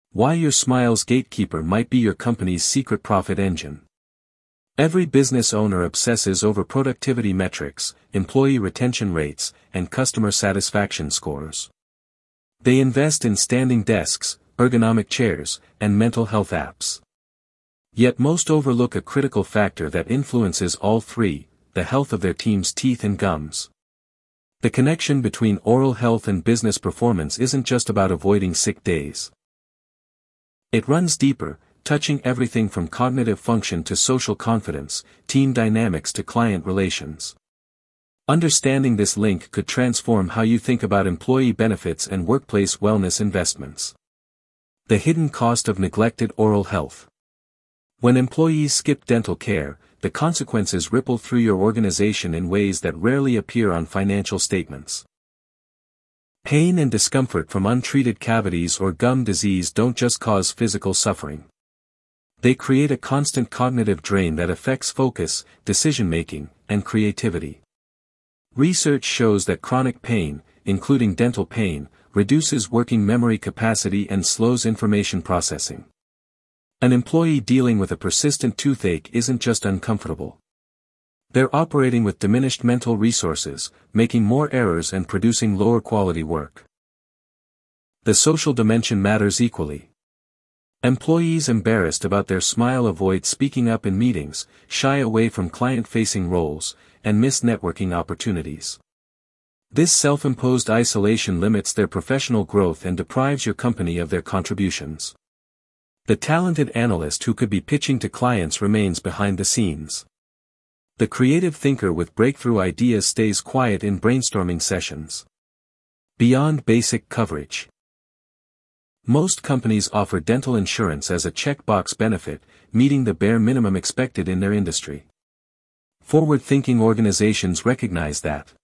Why your smile's gatekeeper might be your company's secret profit engine. Every business owner obsesses over productivity metrics, employee retention rates, and customer satisfaction scores. They invest in standing desks, ergonomic chairs, and mental health apps. Yet most overlook a critical factor that influences all three: the health of their team's teeth and gums. The connection between oral health and business performance isn't just about avoiding sick days. It runs deeper, touching everything from cognitive function to social confidence, team dynamics to client relations. Understanding this link could transform how you think about employee benefits and workplace wellness investments. The hidden cost of neglected oral health. When employees skip dental care, the consequences ripple through your organization in ways that rarely appear on financial statements. Pain and discomfort from untreated cavities or gum disease don't just cause physical suffering. They create a constant cognitive drain that affects focus, decision-making, and creativity. Research shows that chronic pain, including dental pain, reduces working memory capacity and slows information processing. An employee dealing with a persistent toothache isn't just uncomfortable. They're operating with diminished mental resources, making more errors and producing lower quality work. The social dimension matters equally. Employees embarrassed about their smile avoid speaking up in meetings, shy away from client-facing roles, and miss networking opportunities. This self-imposed isolation limits their professional growth and deprives your company of their contributions. The talented analyst who could be pitching to clients remains behind the scenes. The creative thinker with breakthrough ideas stays quiet in brainstorming sessions. Beyond basic coverage. Most companies offer dental insurance as a checkbox benefit, meeting the bare minimum expected in their industry. Forward-thinking organizations recognize that